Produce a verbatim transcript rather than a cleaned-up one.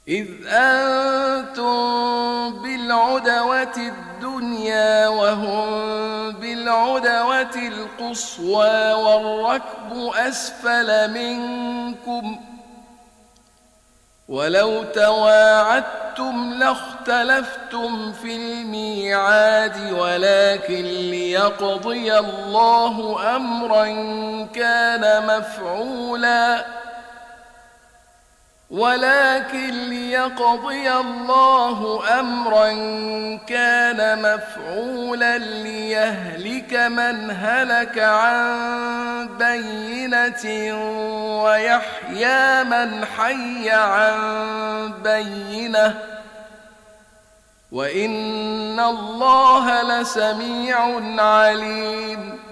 إذ أنتم بالعدوة الدنيا وهم بالعدوة القصوى والركب أسفل منكم، ولو تواعدتم لاختلفتم في الميعاد، ولكن ليقضي الله أمرا كان مفعولا ولكن ليقضي الله أمرا كان مفعولا ليهلك من هلك عن بينة ويحيى من حي عن بينة، وإن الله لسميع عليم.